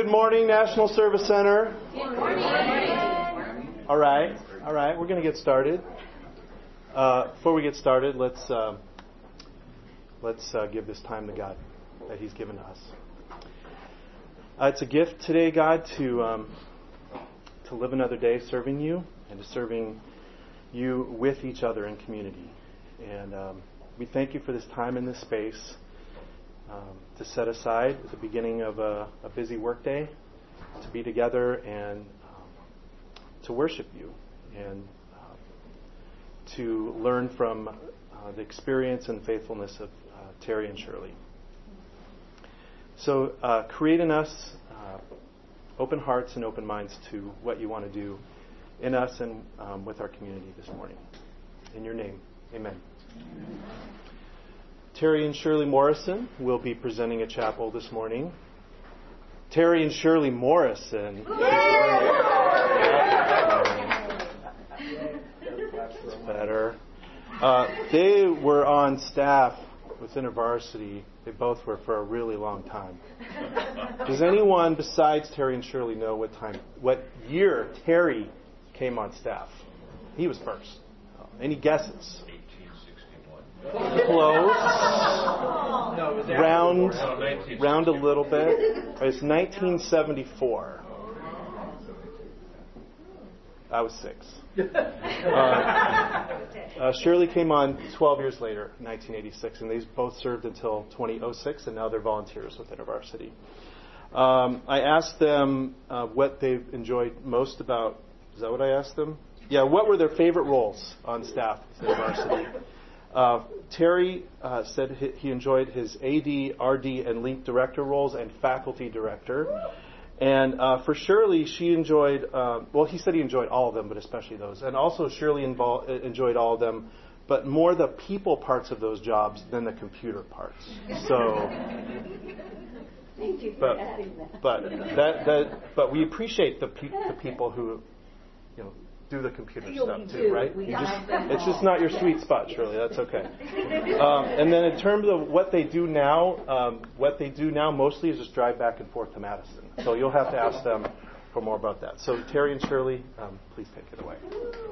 morning, National Service Center. Good morning. All right. We're going to get started. Before we get started, let's give this time to God that He's given to us. It's a gift today, God, to live another day serving You and to serving You with each other in community. And we thank You for this time in this space to set aside at the beginning of a busy workday, to be together and to worship You and to learn from the experience and faithfulness of Terry and Shirley. So create in us open hearts and open minds to what You want to do in us and with our community this morning. In Your name, amen. Terry and Shirley Morrison will be presenting a chapel this morning. Terry and Shirley Morrison. That's better. They were on staff with InterVarsity. They both were for a really long time. Does anyone besides Terry and Shirley know what year Terry came on staff? He was first. Any guesses? Close. Round a little bit. It's 1974. I was 6. Shirley came on 12 years later, 1986, and they both served until 2006, and now they're volunteers with InterVarsity. I asked them what they've enjoyed most about. Is that what I asked them? Yeah. What were their favorite roles on staff with InterVarsity? Terry said he enjoyed his AD, RD, and Link director roles and faculty director. And for Shirley, she enjoyed, he said he enjoyed all of them, but especially those. And also Shirley enjoyed all of them, but more the people parts of those jobs than the computer parts. So, Thank you for adding that. But we appreciate the people who, do the computer stuff too, right? It's just not your sweet spot, Shirley. That's okay. And then in terms of what they do now mostly is just drive back and forth to Madison. So you'll have to ask them for more about that. So Terry and Shirley, please take it away.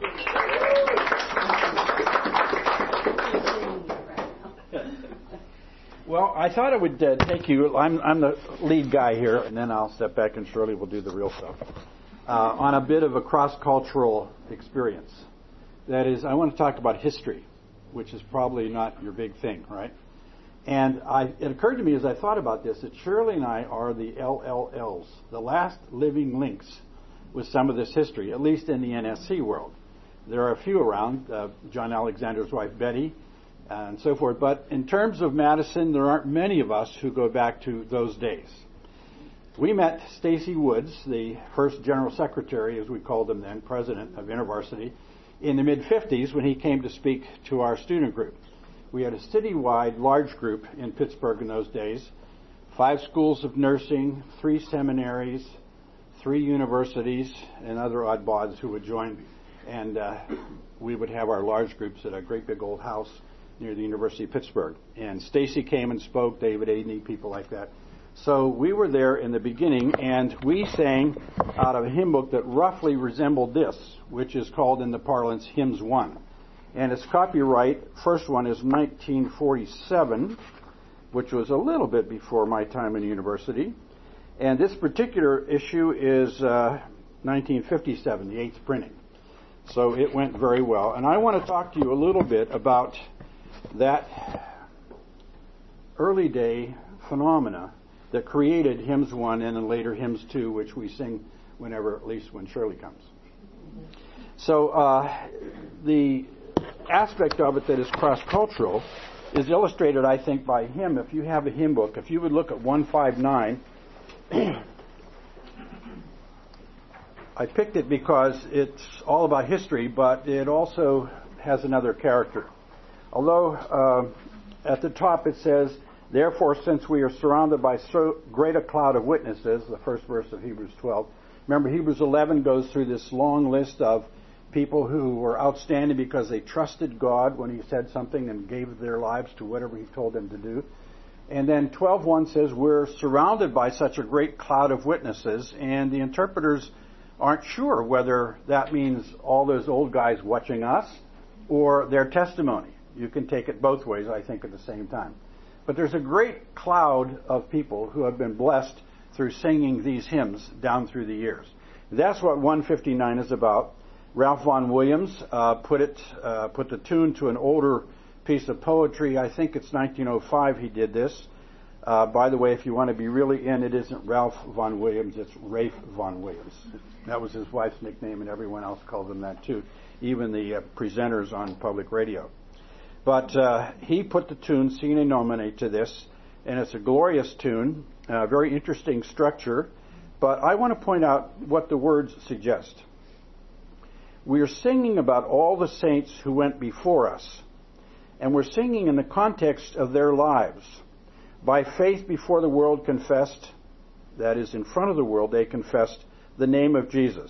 Well, I thought I would take you. I'm the lead guy here, and then I'll step back, and Shirley will do the real stuff. On a bit of a cross-cultural experience. That is, I want to talk about history, which is probably not your big thing, right? And it occurred to me as I thought about this that Shirley and I are the LLLs, the last living links with some of this history, at least in the NSC world. There are a few around, John Alexander's wife Betty, and so forth. But in terms of Madison, there aren't many of us who go back to those days. We met Stacy Woods, the first general secretary, as we called him then, president of InterVarsity, in the mid-50s when he came to speak to our student group. We had a citywide large group in Pittsburgh in those days, 5 schools of nursing, 3 seminaries, 3 universities, and other oddbods who would join. And we would have our large groups at a great big old house near the University of Pittsburgh. And Stacy came and spoke, David Adeney, people like that. So we were there in the beginning, and we sang out of a hymn book that roughly resembled this, which is called in the parlance Hymns 1. And its copyright, first one is 1947, which was a little bit before my time in university. And this particular issue is 1957, the 8th printing. So it went very well. And I want to talk to you a little bit about that early day phenomena that created Hymns 1 and then later Hymns 2, which we sing whenever, at least when Shirley comes. So the aspect of it that is cross-cultural is illustrated, I think, by hymn. If you have a hymn book, if you would look at 159, I picked it because it's all about history, but it also has another character. Although at the top it says, "Therefore, since we are surrounded by so great a cloud of witnesses," the first verse of Hebrews 12. Remember, Hebrews 11 goes through this long list of people who were outstanding because they trusted God when He said something and gave their lives to whatever He told them to do. And then 12:1 says we're surrounded by such a great cloud of witnesses, and the interpreters aren't sure whether that means all those old guys watching us or their testimony. You can take it both ways, I think, at the same time. But there's a great cloud of people who have been blessed through singing these hymns down through the years. That's what 159 is about. Ralph Vaughan Williams put the tune to an older piece of poetry. I think it's 1905 he did this. By the way, if you want to be really in, it isn't Ralph Vaughan Williams, it's Rafe Vaughan Williams. That was his wife's nickname, and everyone else called him that too, even the presenters on public radio. But he put the tune Sine Nomine to this, and it's a glorious tune, very interesting structure. But I want to point out what the words suggest. We are singing about all the saints who went before us, and we're singing in the context of their lives. By faith before the world confessed, that is, in front of the world, they confessed the name of Jesus.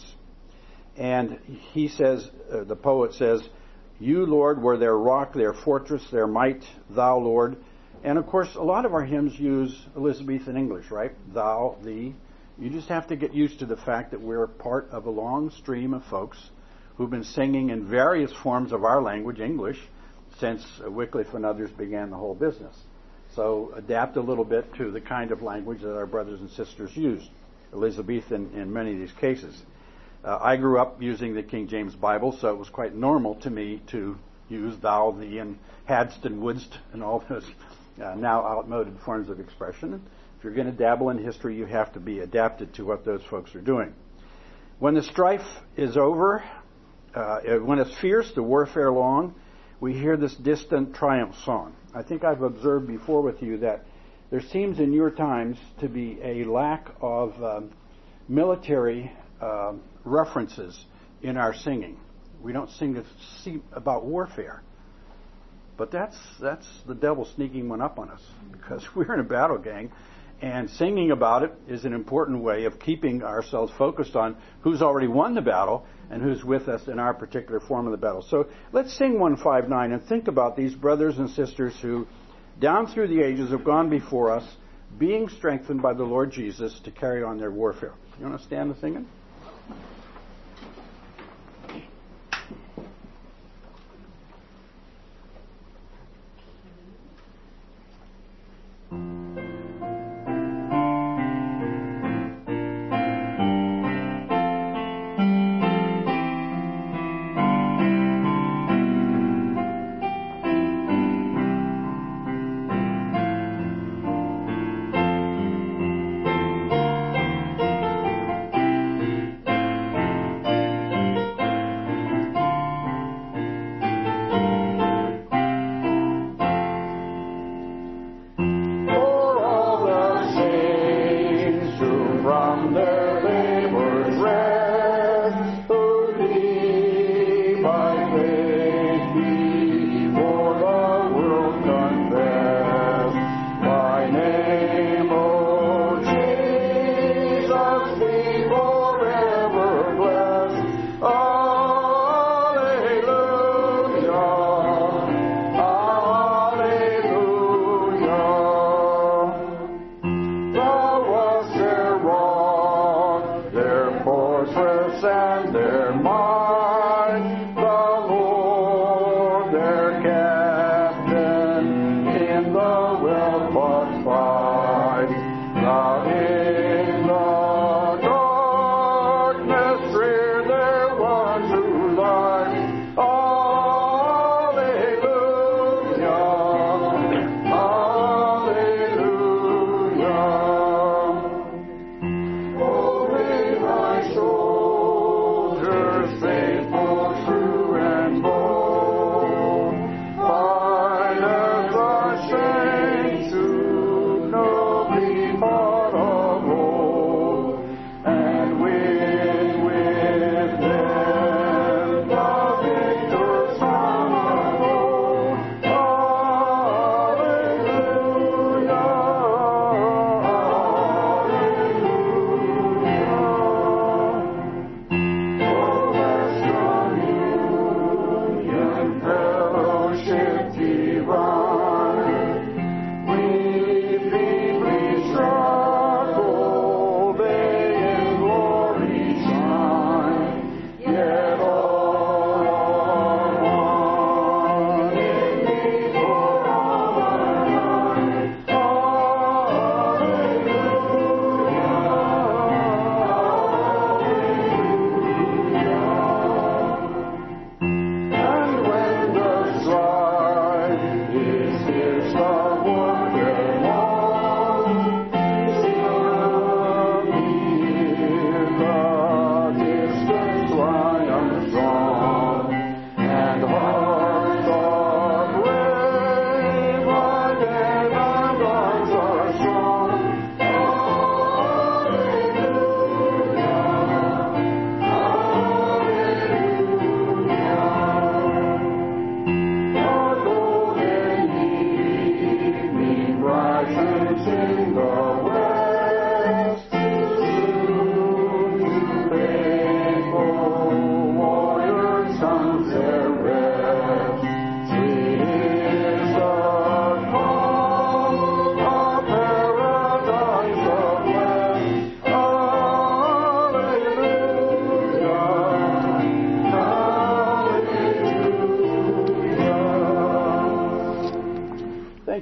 And he says, the poet says, you, Lord, were their rock, their fortress, their might, thou, Lord. And, of course, a lot of our hymns use Elizabethan English, right? Thou, thee. You just have to get used to the fact that we're part of a long stream of folks who've been singing in various forms of our language, English, since Wycliffe and others began the whole business. So adapt a little bit to the kind of language that our brothers and sisters used, Elizabethan in many of these cases. I grew up using the King James Bible, so it was quite normal to me to use thou, thee, and hadst and wouldst, and all those now outmoded forms of expression. If you're going to dabble in history, you have to be adapted to what those folks are doing. When the strife is over, when it's fierce, the warfare long, we hear this distant triumph song. I think I've observed before with you that there seems in your times to be a lack of military references in our singing. We don't sing about warfare. But that's the devil sneaking one up on us, because we're in a battle gang, and singing about it is an important way of keeping ourselves focused on who's already won the battle and who's with us in our particular form of the battle. So let's sing 159 and think about these brothers and sisters who, down through the ages, have gone before us, being strengthened by the Lord Jesus to carry on their warfare. You want to stand and sing it? And their mind, the Lord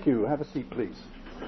Thank you. Have a seat, please.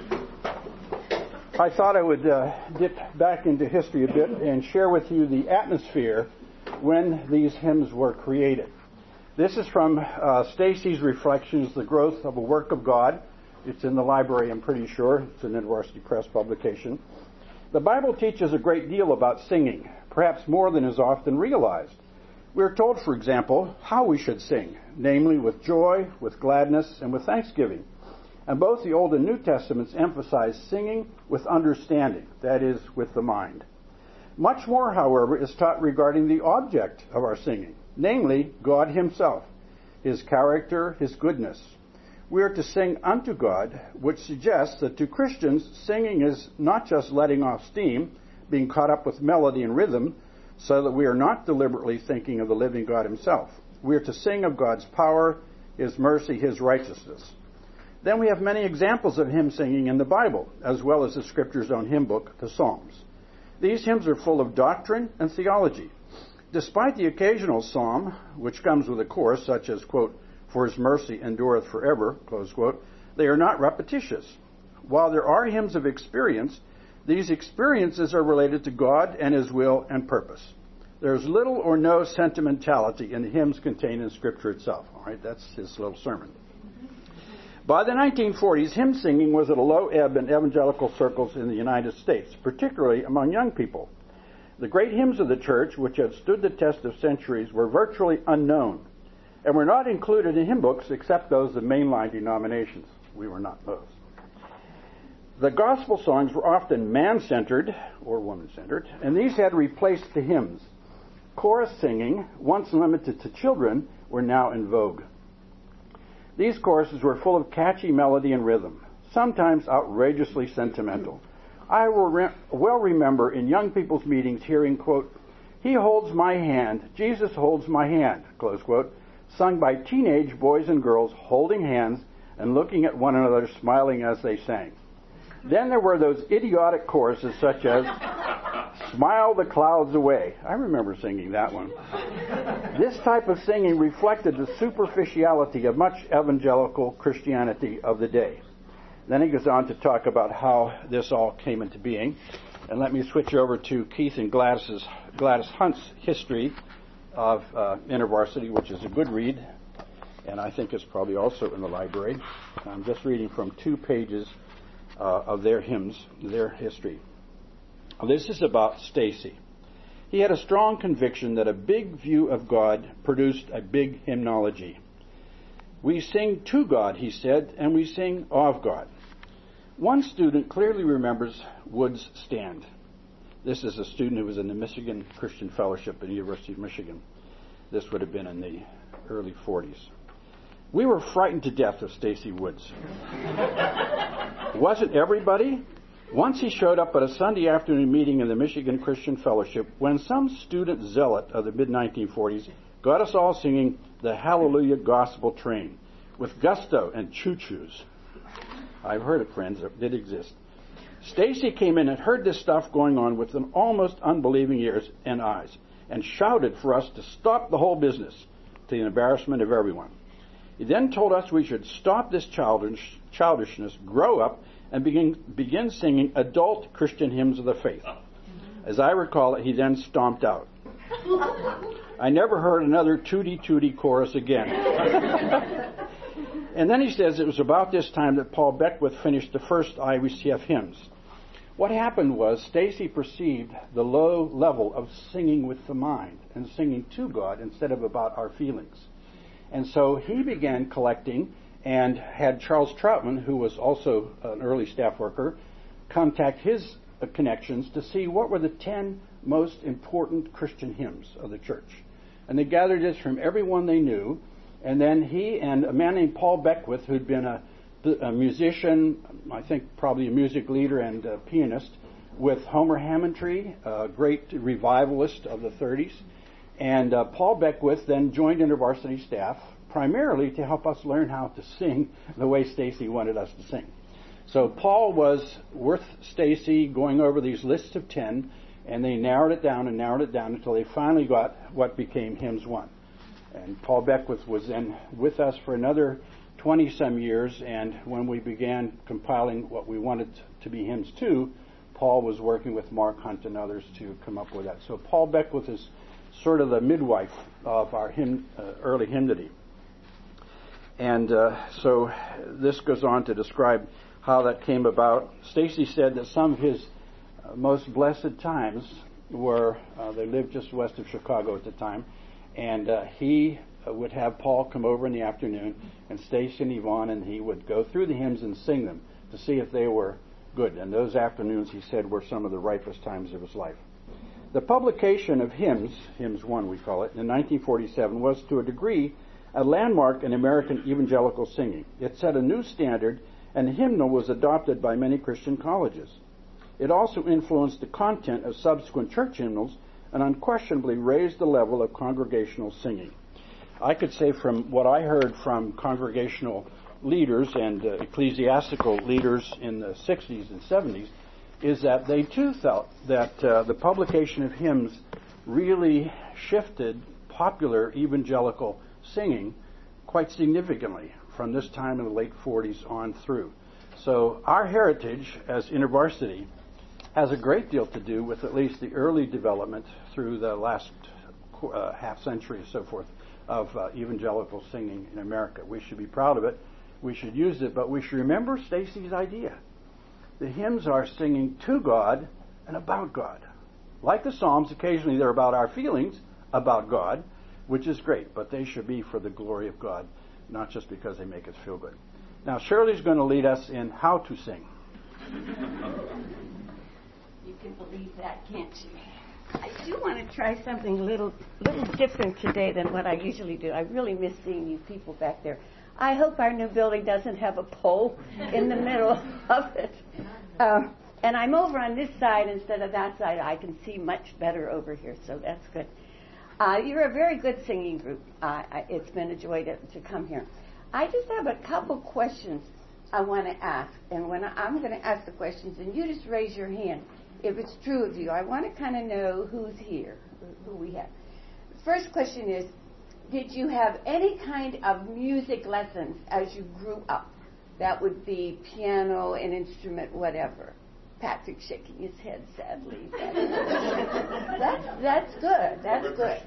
I thought I would dip back into history a bit and share with you the atmosphere when these hymns were created. This is from Stacy's Reflections, The Growth of a Work of God. It's in the library, I'm pretty sure. It's an InterVarsity Press publication. The Bible teaches a great deal about singing, perhaps more than is often realized. We are told, for example, how we should sing, namely with joy, with gladness, and with thanksgiving. And both the Old and New Testaments emphasize singing with understanding, that is, with the mind. Much more, however, is taught regarding the object of our singing, namely God Himself, His character, His goodness. We are to sing unto God, which suggests that to Christians, singing is not just letting off steam, being caught up with melody and rhythm, so that we are not deliberately thinking of the living God Himself. We are to sing of God's power, His mercy, His righteousness. Then we have many examples of hymn singing in the Bible, as well as the Scripture's own hymn book, the Psalms. These hymns are full of doctrine and theology. Despite the occasional psalm, which comes with a chorus such as, quote, for His mercy endureth forever, close quote, they are not repetitious. While there are hymns of experience, these experiences are related to God and His will and purpose. There's little or no sentimentality in the hymns contained in Scripture itself. All right, that's his little sermon. By the 1940s, hymn singing was at a low ebb in evangelical circles in the United States, particularly among young people. The great hymns of the church, which have stood the test of centuries, were virtually unknown and were not included in hymn books except those of mainline denominations. We were not those. The gospel songs were often man-centered or woman-centered, and these had replaced the hymns. Chorus singing, once limited to children, were now in vogue. These choruses were full of catchy melody and rhythm, sometimes outrageously sentimental. I will well remember in young people's meetings hearing, quote, He holds my hand, Jesus holds my hand, close quote, sung by teenage boys and girls holding hands and looking at one another, smiling as they sang. Then there were those idiotic choruses such as, Smile the Clouds Away. I remember singing that one. This type of singing reflected the superficiality of much evangelical Christianity of the day. Then he goes on to talk about how this all came into being. And let me switch over to Keith and Gladys Hunt's history of InterVarsity, which is a good read, and I think it's probably also in the library. I'm just reading from 2 pages of their hymns, their history. This is about Stacy. He had a strong conviction that a big view of God produced a big hymnology. We sing to God, he said, and we sing of God. One student clearly remembers Wood's stand. This is a student who was in the Michigan Christian Fellowship at the University of Michigan. This would have been in the early 40s. We were frightened to death of Stacy Woods. Wasn't everybody? Once he showed up at a Sunday afternoon meeting in the Michigan Christian Fellowship when some student zealot of the mid-1940s got us all singing the Hallelujah Gospel Train with gusto and choo-choos. I've heard it, friends. It did exist. Stacy came in and heard this stuff going on with an almost unbelieving ears and eyes and shouted for us to stop the whole business to the embarrassment of everyone. He then told us we should stop this childishness, grow up, and begin singing adult Christian hymns of the faith. As I recall it, he then stomped out. I never heard another tooty-tooty chorus again. And then he says it was about this time that Paul Beckwith finished the first IWCF hymns. What happened was Stacy perceived the low level of singing with the mind and singing to God instead of about our feelings. And so he began collecting and had Charles Troutman, who was also an early staff worker, contact his connections to see what were the 10 most important Christian hymns of the church. And they gathered this from everyone they knew. And then he and a man named Paul Beckwith, who'd been a musician, I think probably a music leader and a pianist, with Homer Hammondtree, a great revivalist of the 30s. And Paul Beckwith then joined InterVarsity staff primarily to help us learn how to sing the way Stacy wanted us to sing. So Paul was with Stacy going over these lists of 10, and they narrowed it down until they finally got what became Hymns 1. And Paul Beckwith was then with us for another 20-some years, and when we began compiling what we wanted to be hymns too, Paul was working with Mark Hunt and others to come up with that. So Paul Beckwith is sort of the midwife of our early hymnody. And so this goes on to describe how that came about. Stacy said that some of his most blessed times were, they lived just west of Chicago at the time, and he would have Paul come over in the afternoon, and Stacy and Yvonne and he would go through the hymns and sing them to see if they were good. And those afternoons, he said, were some of the ripest times of his life. The publication of hymns, Hymns 1 we call it, in 1947 was to a degree a landmark in American evangelical singing. It set a new standard, and the hymnal was adopted by many Christian colleges. It also influenced the content of subsequent church hymnals and unquestionably raised the level of congregational singing. I could say from what I heard from congregational leaders and ecclesiastical leaders in the 60s and 70s is that they too felt that the publication of hymns really shifted popular evangelical singing quite significantly from this time in the late 40s on through. So our heritage as InterVarsity has a great deal to do with at least the early development through the last half century and so forth of evangelical singing in America. We should be proud of it. We should use it, but we should remember Stacy's idea. The hymns are singing to God and about God. Like the Psalms, occasionally they're about our feelings about God, which is great, but they should be for the glory of God, not just because they make us feel good. Now, Shirley's going to lead us in how to sing. You can believe that, can't you? I do want to try something little different today than what I usually do. I really miss seeing you people back there. I hope our new building doesn't have a pole in the middle of it. And I'm over on this side instead of that side. I can see much better over here, so that's good. You're a very good singing group. It's been a joy to come here. I just have a couple questions I want to ask. And when I'm going to ask the questions, and you just raise your hand if it's true of you. I want to kind of know who's here, who we have. The first question is, did you have any kind of music lessons as you grew up? That would be piano, an instrument, whatever. Patrick shaking his head sadly. That's good. That's good.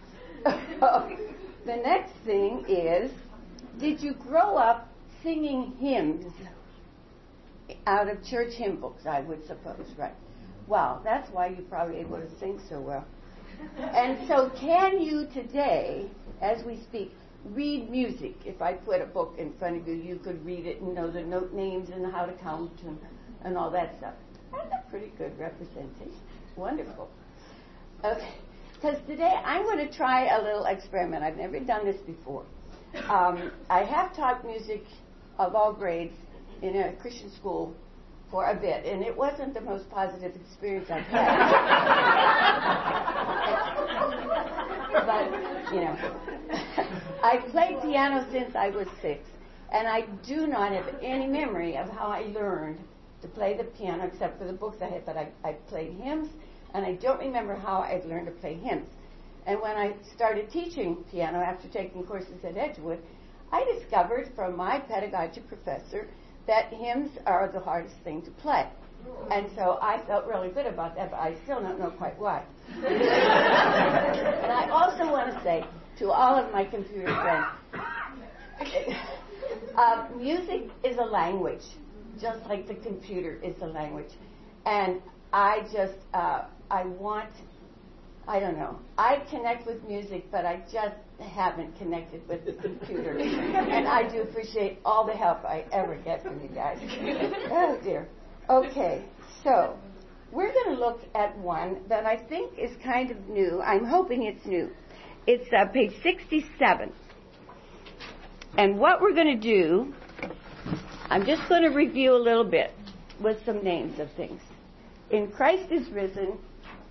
The next thing is, did you grow up singing hymns out of church hymn books, I would suppose, right? Well, that's why you're probably able to sing so well. And so can you today, as we speak, read music? If I put a book in front of you, you could read it and know the note names and how to count and all that stuff. That's a pretty good representation. Wonderful. Okay. Because today I'm going to try a little experiment. I've never done this before. I have taught music of all grades in a Christian school for a bit, and it wasn't the most positive experience I've had. But, you know, I played piano since I was 6, and I do not have any memory of how I learned to play the piano except for the books I had, but I played hymns, and I don't remember how I've learned to play hymns. And when I started teaching piano after taking courses at Edgewood, I discovered from my pedagogic professor that hymns are the hardest thing to play. And so I felt really good about that, but I still don't know quite why. And I also want to say to all of my computer friends, music is a language, just like the computer is a language. And I just, I connect with music, but I just haven't connected with the computer. And I do appreciate all the help I ever get from you guys. Oh, dear. Okay, so we're going to look at one that I think is kind of new. I'm hoping it's new. It's page 67. And what we're going to do, I'm just going to review a little bit with some names of things. In Christ is Risen,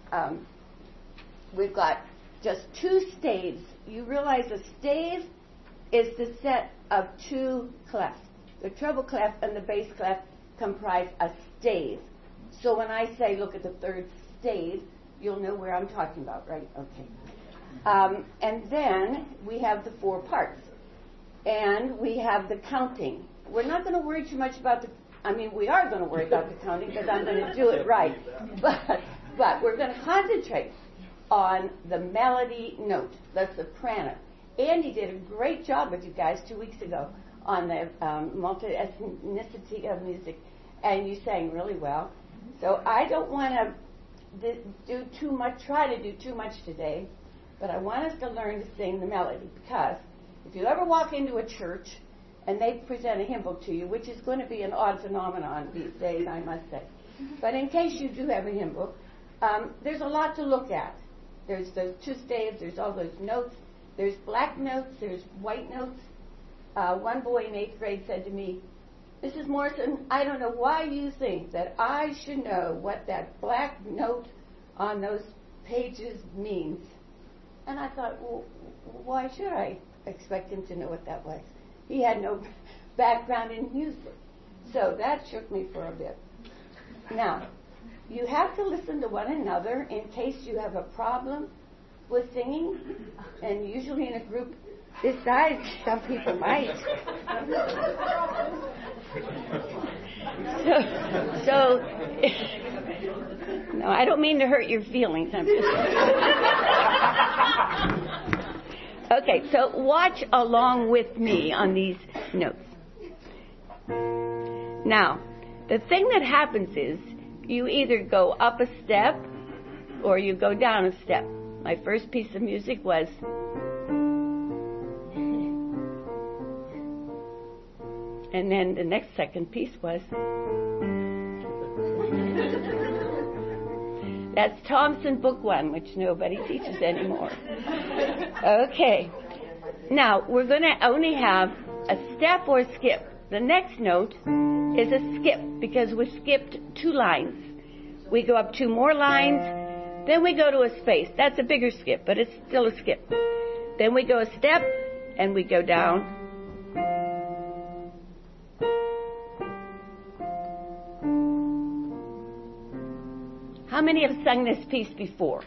we've got just 2 staves. You realize a stave is the set of 2 clefs. The treble clef and the bass clef comprise a stave. So when I say look at the 3rd stave, you'll know where I'm talking about, right? Okay. And then we have the 4 parts. and we have the counting. We're not going to worry too much about we are going to worry about the counting because I'm going to do it right. But we're going to concentrate on the melody note, the soprano. Andy did a great job with you guys 2 weeks ago on the multi-ethnicity of music, and you sang really well. So I don't want to do too much, try to do too much today, but I want us to learn to sing the melody, because if you ever walk into a church and they present a hymn book to you, which is going to be an odd phenomenon these days, I must say, but in case you do have a hymn book, there's a lot to look at. There's those two staves, there's all those notes, there's black notes, there's white notes. One boy in 8th grade said to me, Mrs. Morrison, I don't know why you think that I should know what that black note on those pages means. And I thought, well, why should I expect him to know what that was? He had no background in music. So that shook me for a bit. Now, you have to listen to one another in case you have a problem with singing, and usually in a group this size, some people might. So no, I don't mean to hurt your feelings. I'm just okay, so watch along with me on these notes. Now, the thing that happens is you either go up a step or you go down a step. My first piece of music was and then the next second piece was that's Thompson Book 1, which nobody teaches anymore. Okay. Now, we're going to only have a step or a skip. The next note is a skip because we skipped 2 lines. We go up 2 more lines, then we go to a space. That's a bigger skip, but it's still a skip. Then we go a step, and we go down. How many have sung this piece before?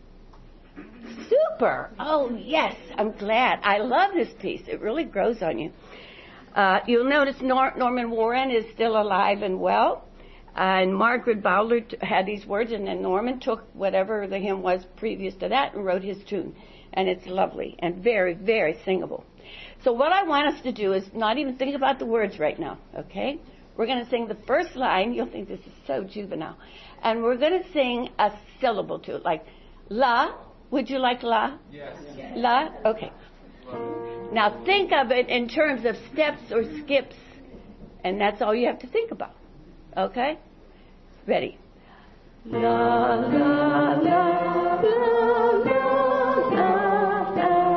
Super! Oh, yes, I'm glad. I love this piece. It really grows on you. You'll notice Norman Warren is still alive and well. And Margaret Bowler had these words, and then Norman took whatever the hymn was previous to that and wrote his tune. And it's lovely and very, very singable. So what I want us to do is not even think about the words right now, okay? We're going to sing the first line. You'll think this is so juvenile. And we're going to sing a syllable to it, like la. Would you like la? Yes. La? Okay. Now think of it in terms of steps or skips, and that's all you have to think about. Okay? Ready? La, la, la, la, la, la,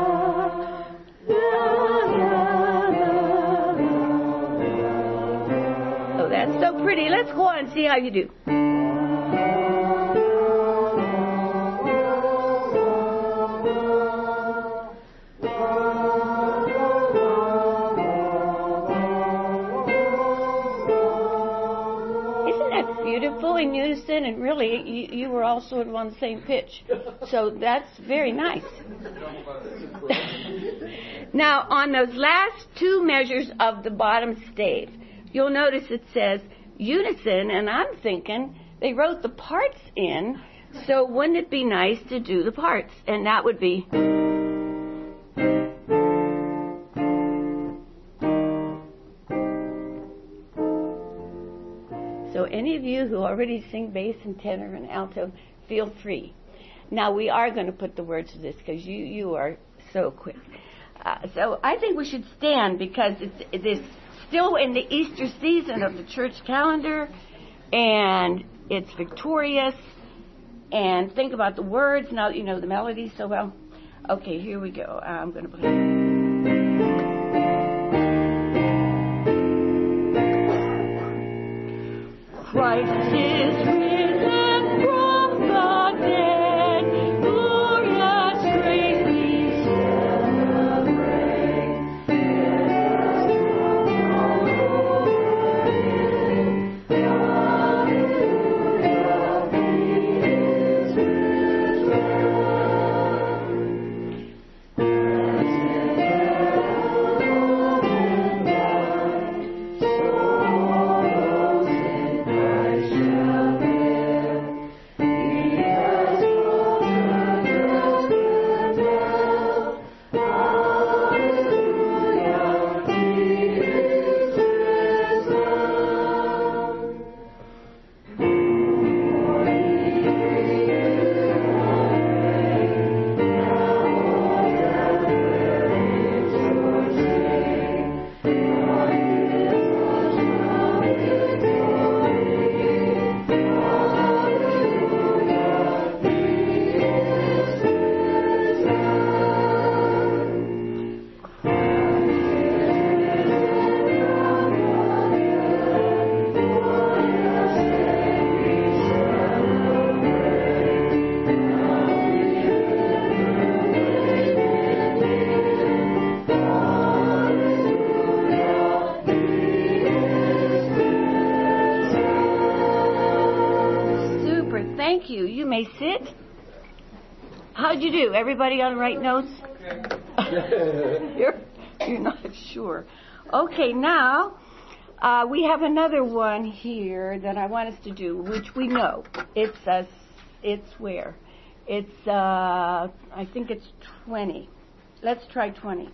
la. Oh, that's so pretty. Let's go on and see how you do. Beautiful in unison, and really you were all sort of on the same pitch, so that's very nice. Now on those last 2 measures of the bottom stave, you'll notice it says unison, and I'm thinking they wrote the parts in, so wouldn't it be nice to do the parts? And that would be so any of you who already sing bass and tenor and alto, feel free. Now we are going to put the words to this because you are so quick. So I think we should stand because it's still in the Easter season of the church calendar, and it's victorious. And think about the words now that you know the melody so well. Okay, here we go. I'm going to play. Christ is risen from the dead, glorious grace we celebrate. Hallelujah, he is risen. may sit. How'd you do? Everybody on the right notes? You're not sure. Okay, now we have another one here that I want us to do, which we know. It's where? It's, I think it's 20. Let's try 20.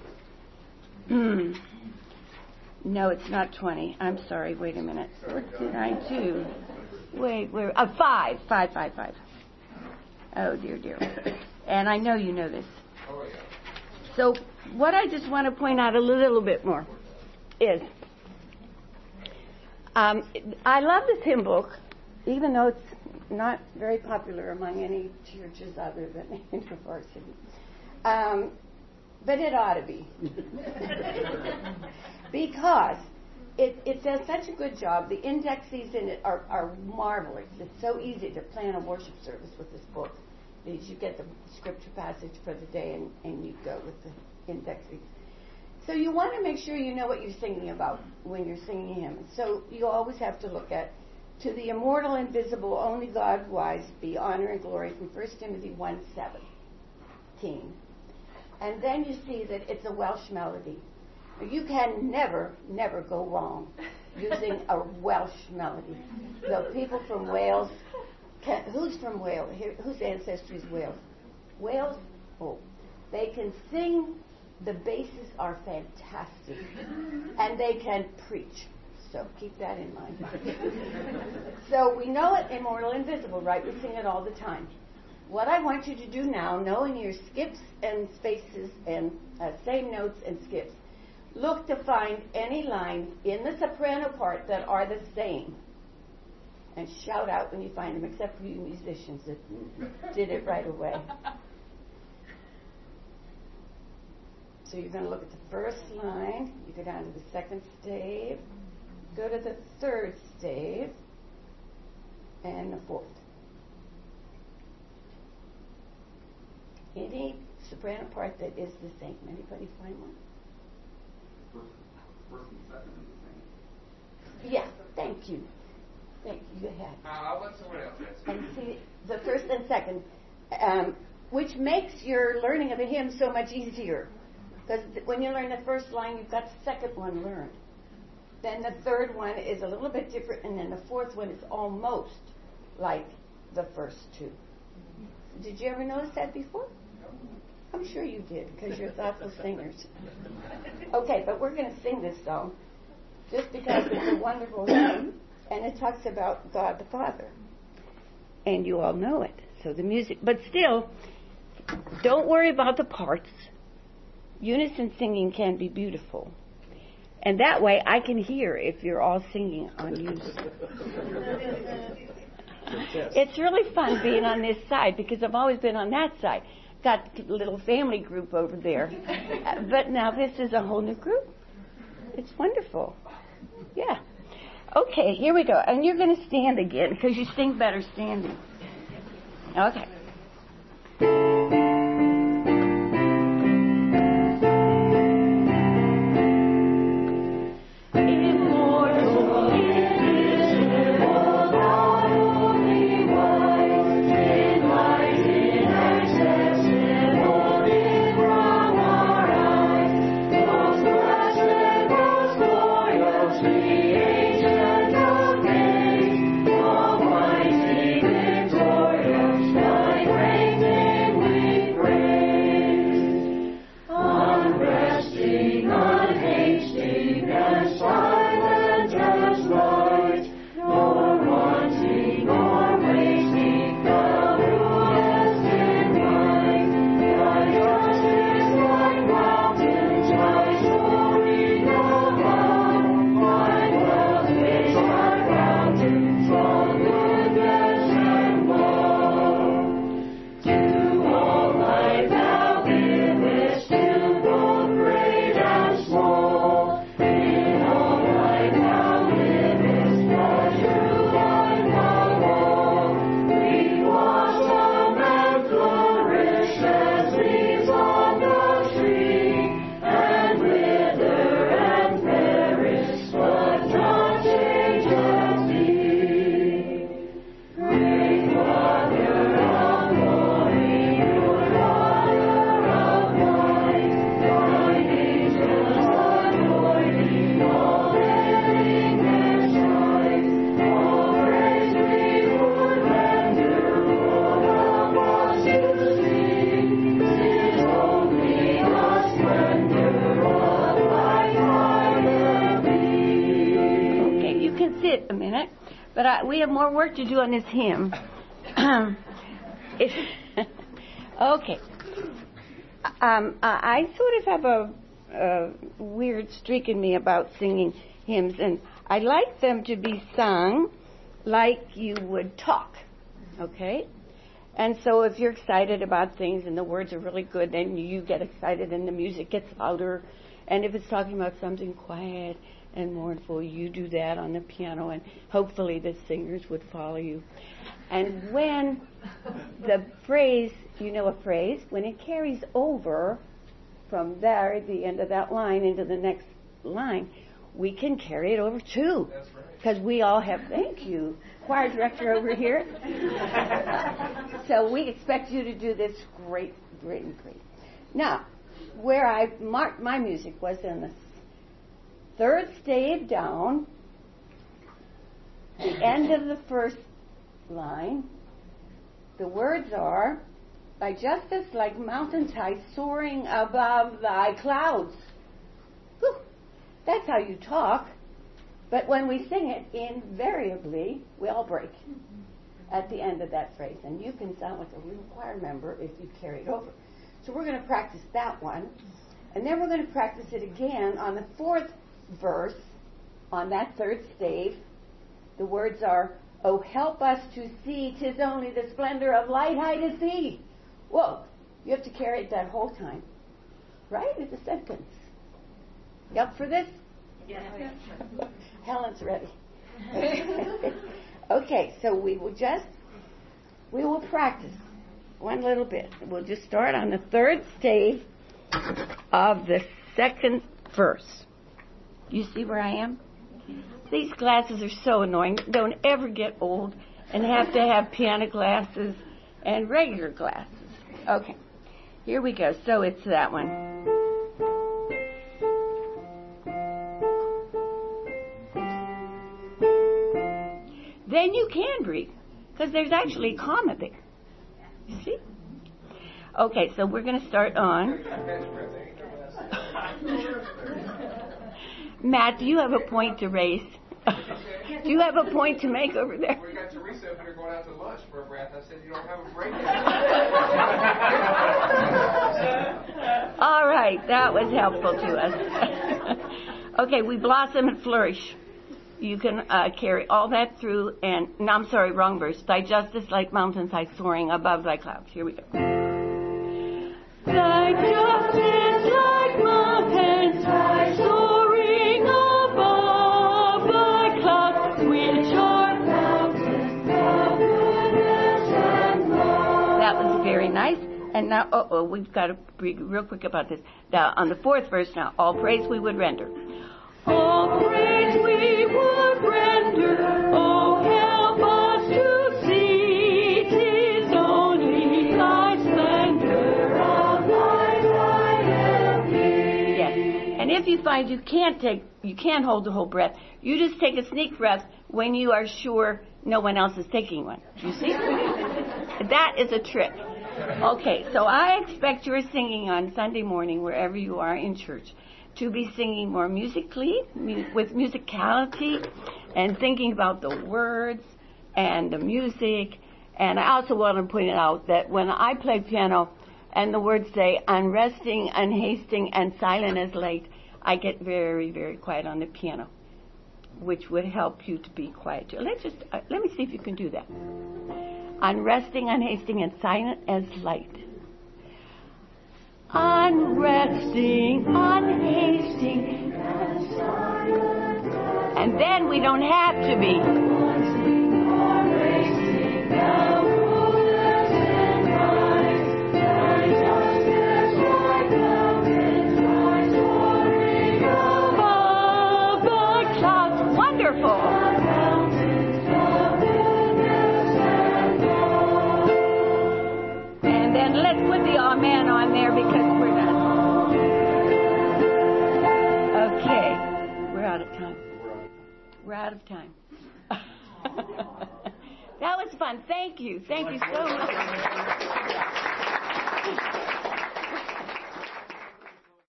No, it's not 20. I'm sorry. Wait a minute. What did I do? Wait. 5. Oh, dear. And I know you know this. So what I just want to point out a little bit more is I love this hymn book, even though it's not very popular among any churches other than InterVarsity. But it ought to be. Because it does such a good job. The indexes in it are marvelous. It's so easy to plan a worship service with this book. You get the scripture passage for the day and you go with the indexes. So you want to make sure you know what you're singing about when you're singing hymn. So you always have to look at, to the immortal, invisible, only God wise, be honor and glory from 1 Timothy 1:17. And then you see that it's a Welsh melody. You can never go wrong using a Welsh melody. So people from Wales, who's from Wales? Whose ancestry is Wales? Wales? Oh, they can sing. The basses are fantastic, and they can preach. So keep that in mind. So we know it, immortal, invisible, right? We sing it all the time. What I want you to do now, knowing your skips and spaces and same notes and skips, look to find any lines in the soprano part that are the same. And shout out when you find them, except for you musicians that did it right away. So you're going to look at the first line, you go down to the second stave, go to the third stave, and the fourth. Any soprano part that is the same. Anybody find one? First and second is the same. Yeah, thank you. Go ahead. I'll let someone else answer. And see, the first and second, which makes your learning of the hymn so much easier. Because when you learn the first line, you've got the second one learned. Then the third one is a little bit different, and then the fourth one is almost like the first two. Did you ever notice that before? I'm sure you did, because you're thoughtful singers. Okay, but we're going to sing this song just because it's a wonderful hymn, and it talks about God the Father. And you all know it. So the music, but still, don't worry about the parts. Unison singing can be beautiful. And that way I can hear if you're all singing on unison. It's really fun being on this side because I've always been on that side. Got a little family group over there. But now this is a whole new group. It's wonderful. Yeah. Okay, here we go. And you're going to stand again because you sing better standing. Okay. Almighty, victorious, But we have more work to do on this hymn. Okay. I sort of have a weird streak in me about singing hymns, and I like them to be sung like you would talk, okay? And so if you're excited about things and the words are really good, then you get excited and the music gets louder. And if it's talking about something quiet and mournful, you do that on the piano, and hopefully the singers would follow you. And when the phrase, you know a phrase, when it carries over from there, the end of that line, into the next line, we can carry it over too. That's right. Because we all have, thank you, choir director over here. So we expect you to do this great. Now, where I marked my music was in the third stave down, the end of the first line. The words are, thy justice like mountains high soaring above thy clouds. Whew. That's how you talk. But when we sing it, invariably, we all break at the end of that phrase. And you can sound like a real choir member if you carry it over. So we're going to practice that one. And then we're going to practice it again on the fourth verse, on that third stave. The words are, oh, help us to see, 'tis only the splendor of light high to see. Whoa, you have to carry it that whole time. Right? It's a sentence. You up for this? Yes. Helen's ready. Okay, so we will practice one little bit. We'll just start on the third stave of the second verse. You see where I am? These glasses are so annoying. Don't ever get old and have to have piano glasses and regular glasses. Okay, here we go. So it's that one. Then you can breathe, because there's actually a comma there. You see? Okay, so we're going to start on. Matt, do you have a point to raise? Do you have a point to make over there? We got Teresa up here going out to lunch for a breath. I said, you don't have a break yet. All right, that was helpful to us. Okay, we blossom and flourish. You can carry all that through, and, no, I'm sorry, wrong verse. Thy justice like mountains high soaring above thy clouds. Here we go. Thy justice like mountains high soaring above thy clouds, which are mountains of goodness and love. That was very nice. And now, we've got to be real quick about this. Now, on the fourth verse now, all praise we would render. All praise we would render, oh, help us to see, 'tis only thy splendor of thy royalty. Yes, and if you find you can't hold the whole breath, you just take a sneak breath when you are sure no one else is taking one. You see? That is a trick. Okay, so I expect you're singing on Sunday morning, wherever you are in church, to be singing more musically, with musicality, and thinking about the words and the music. And I also want to point out that when I play piano and the words say, unresting, unhasting, and silent as light, I get very, very quiet on the piano, which would help you to be quiet too. Let me see if you can do that. Unresting, unhasting, and silent as light. Unresting, unhasting, and then we don't have to be. Above the clouds, wonderful. And then let's put the amen on there because we're done. Okay, we're out of time. We're out of time. That was fun. Thank you. Thank you so much.